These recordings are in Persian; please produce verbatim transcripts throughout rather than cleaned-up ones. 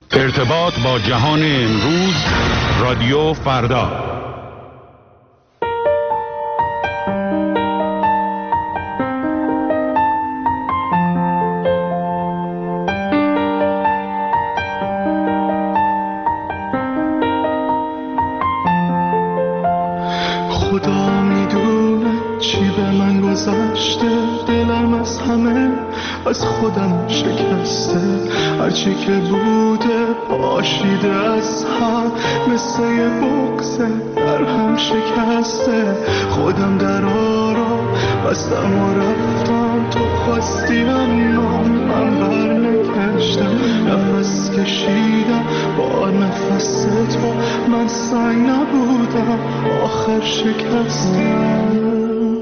ارتباط با جهان امروز، رادیو فردا. خدا میدونه چی به من گذشته، دلم از همه از خودم شکسته، هرچی که بوده پاشیده از هم، مثل یه بغضه در هم شکسته. خودم در آرام بستم و رفتم، تو خواستی اما من بر نگشتم، نفس کشیدم با نفس تو، من سنگ نبودم آخر شکستم.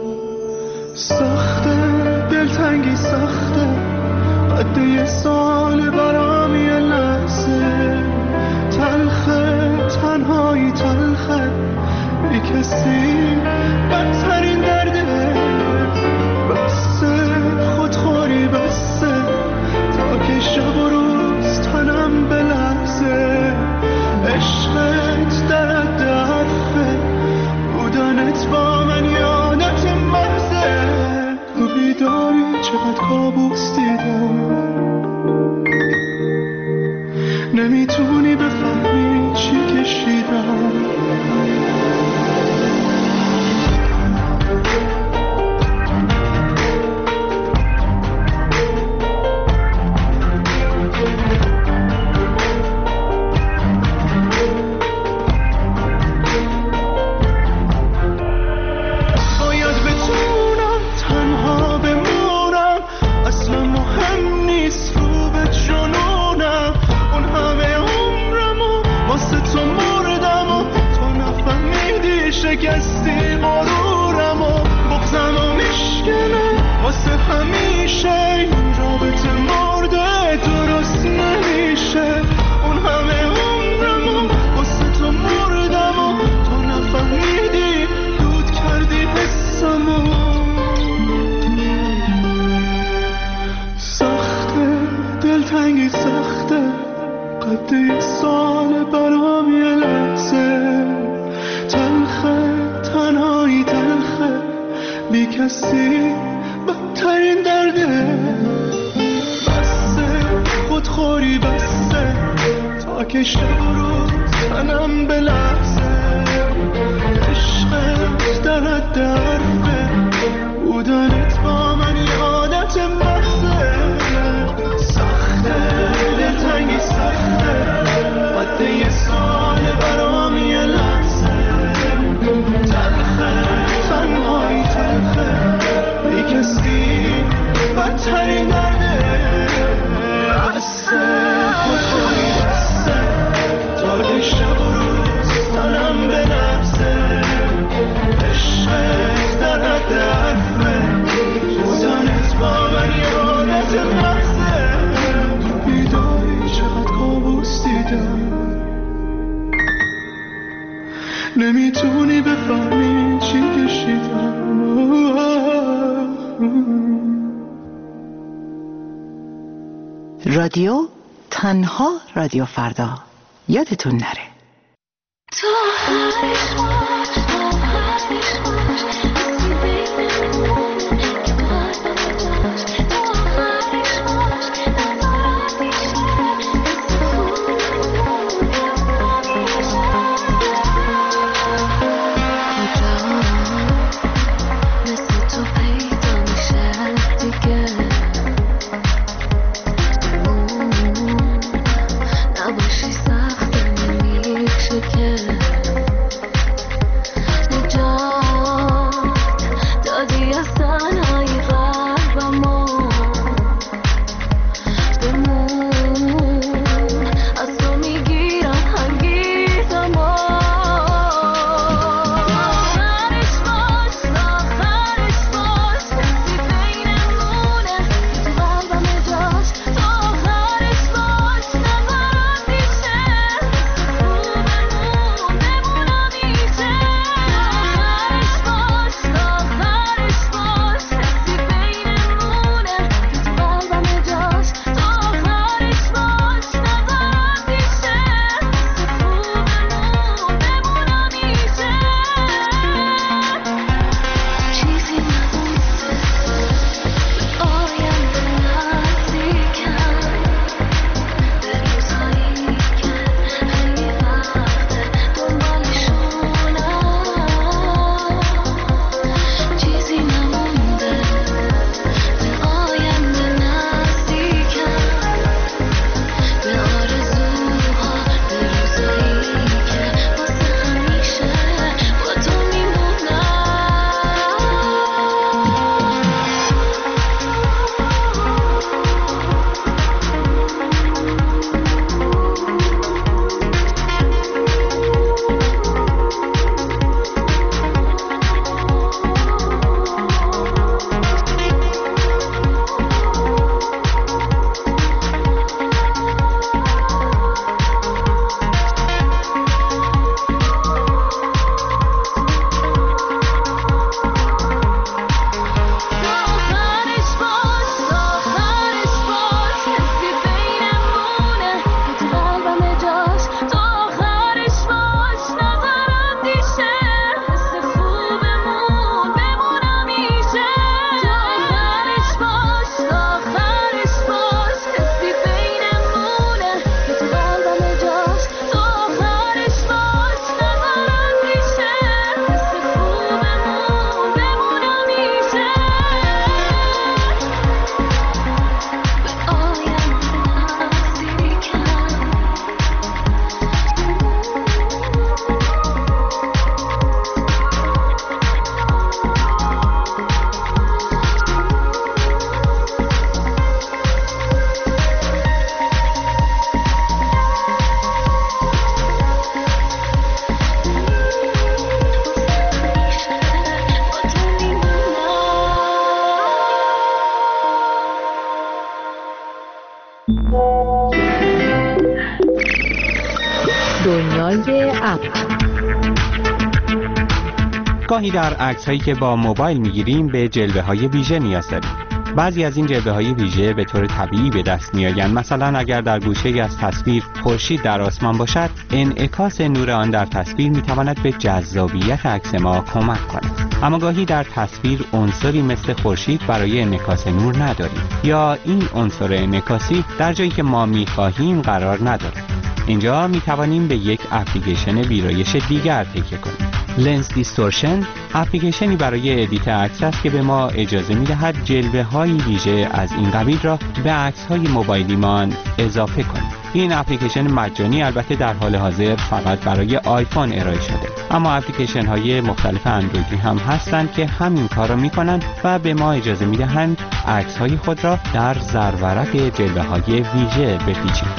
سخته دلتنگی سخته، قد یه سال برام یه لحظه، تلخه تنهایی تلخه، بی کسی بدترین درده، بسه خودخوری بسه، تا که شب و روز تنم بلرزه، عشقت در حد حرفه، بودنت با من یادت محضه، تو بیداری چقدر کابوس دیدم، نمیتونی بفهمی چی کشیدم. شکستی غرورم و بغضم و میشکنه واسه همیشه، این رابطه مرده درست نمیشه، اون همه عمرم و واسه تو مردم و تو نفهمیدی، دود کردی حسمو. سخته دلتنگی سخته، قد یه سال برام یه لحظه، تلخه تنهایی تلخه، بی کسی بدترین درده، بسه خودخوری بسه، تا که شب و روز تنم بلرزه، عشقت در حد حرفه، بودنت با من یادت محضه. سخته دلتنگی سخته، قد یه سال برام یه لحظه، تلخه تنهایی تلخه، بی کسی بدترین درده، بسه خودخوری بسه، تا که شب و روز تنم بلرزه، عشقت در حد حرفه، بودنت با من یادت محضه، تو بیداری چقدر کابوس دیدم، نمیتونی بفهمی چی کشیدم. رادیو تنها، رادیو فردا، یادتون نره. نباشی سخت نمیشه که دنیای اپ. گاهی در عکس‌هایی که با موبایل می‌گیریم به جلوه‌های ویژه نیاز داریم. بعضی از این جلوه‌های ویژه به طور طبیعی به دست می‌آیند. مثلا اگر در گوشه‌ای از تصویر خورشید در آسمان باشد، انعکاس نور آن در تصویر می‌تواند به جذابیت عکس ما کمک کند. اما گاهی در تصویر عنصری مثل خورشید برای انعکاس نور نداریم یا این عنصر انعکاسی در جایی که ما می‌خواهیم قرار ندارد. اینجا می‌توانیم به یک اپلیکیشن ویرایش دیگر تکیه کنیم. لنز دیستورشن اپلیکیشنی برای ادیت عکس است که به ما اجازه می‌دهد جلوه‌های ویژه از این قبیل را به عکس‌های موبایلیمان اضافه کنیم. این اپلیکیشن مجانی البته در حال حاضر فقط برای آیفون ارائه شده، اما اپلیکیشن‌های مختلف اندرویدی هم هستند که همین کار را می‌کنند و به ما اجازه می‌دهند عکس‌های خود را در زرورق جلوه‌های ویژه بپیچیم.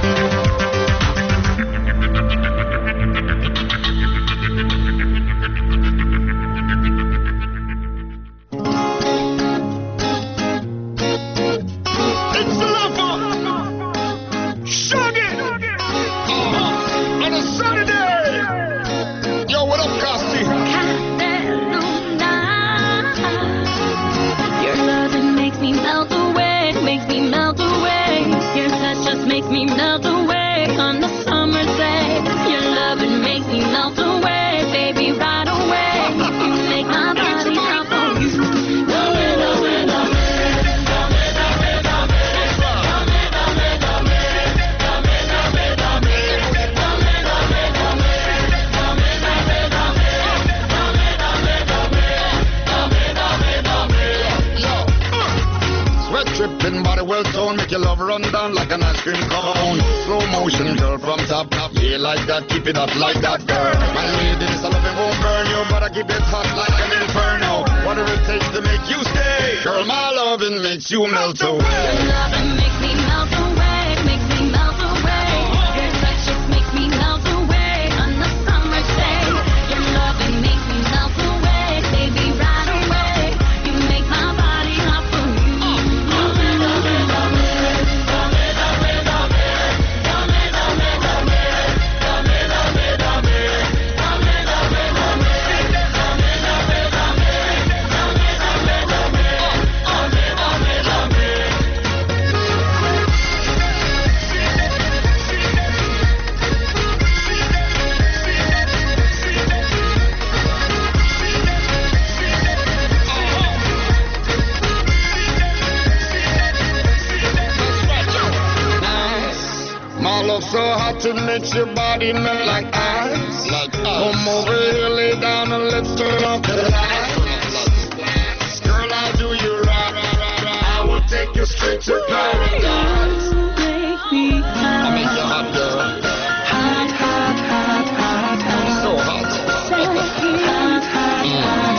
Make your love run down like an ice cream cone. Slow motion, girl, from top, top. Yeah, like that, keep it up like that, girl. My ladies, I love it won't burn you, but I keep it hot like an inferno. Whatever it takes to make you stay, girl, my loving makes you melt away. Your loving makes me melt away, makes me melt away. Your touch just makes me melt away on the summer's day. Your loving makes me melt away, baby, right away. You make my body hot for you. So hot it makes your body melt like ice. Like ice. Come over here, lay down and let's turn off the lights. Girl, I'll do you right. I will take you straight to paradise. I'll make you hot, girl. Hot, hot, hot, hot, hot. So hot. So hot, hot, hot, hot.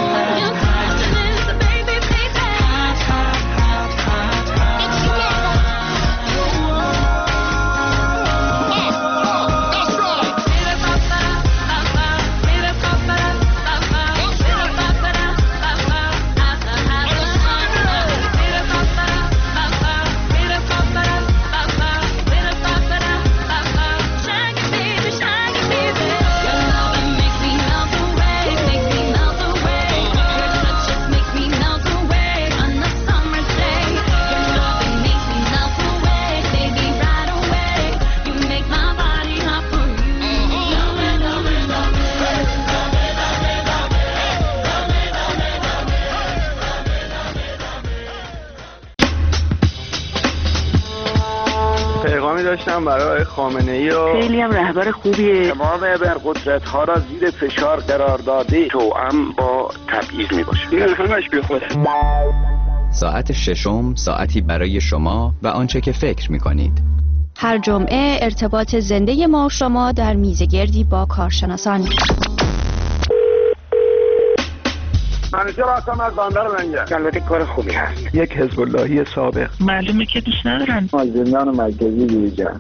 داشتم برای خامنه‌ای و خیلی هم رهبر خوبیه. تمام ابرقدرت‌ها را زیر فشار قرار داده، توأم با تبعیض میباشه. این همش بیخوده. ساعت ششم ساعتی برای شما و آنچه که فکر میکنید. هر جمعه ارتباط زنده ما و شما در میزگردی با کارشناسان. منیجر هستم از بندر منگه. البته کار خوبی هست. یک حزب اللهی سابق. معلومه که دوست ندارن. از زندان مرکزی بیرون.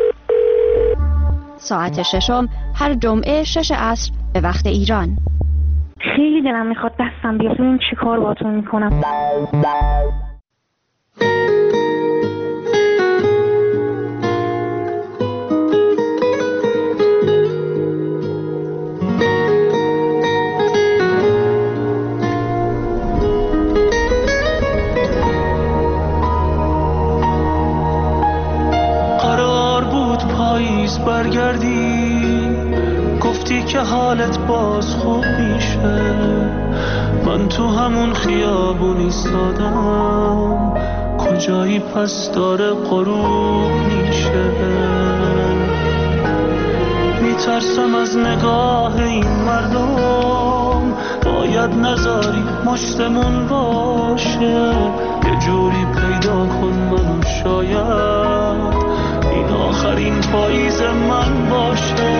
ساعت ششم هر جمعه شش عصر به وقت ایران. خیلی دلم میخواد دستم بیاد ببینم چی کار باهاتون میکنم. برگردی، گفتی که حالت باز خوب میشه. من تو همون خیابون ایستادم، کجایی پس داره غروب میشه. میترسم از نگاه این مردم، باید نذاری مشتمون باشه. یه جوری پیدا کن منو، شاید این آخرین پاییز من باشه.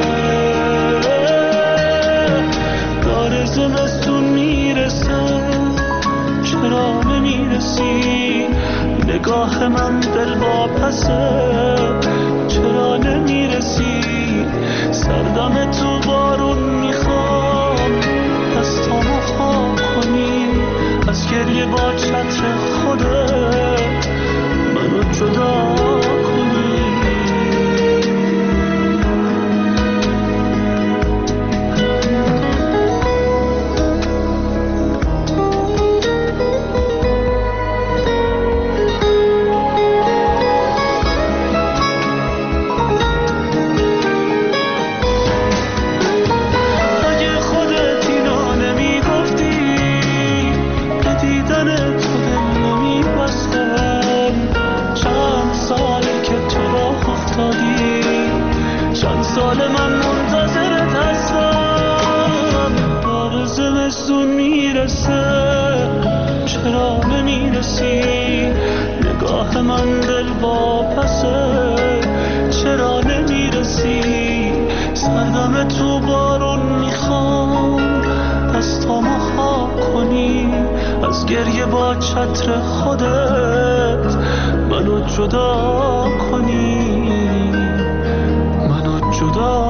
داره زمستون میرسه، چرا نمیرسی؟ نگاه من دل واپسه، چرا نمیرسی؟ سردم تو بارون میخوام، دستامو خاک کنی، از گریه با چتر خودت منو جدا کنی. سال من منتظرت هستم، داره زمستون میرسه، چرا نمیرسی؟ نگاه من دل واپسه، چرا نمیرسی؟ سردم تو بارون میخوام، دستامو خاک کنی، از گریه با چتر خودت منو جدا کنی، منو جدا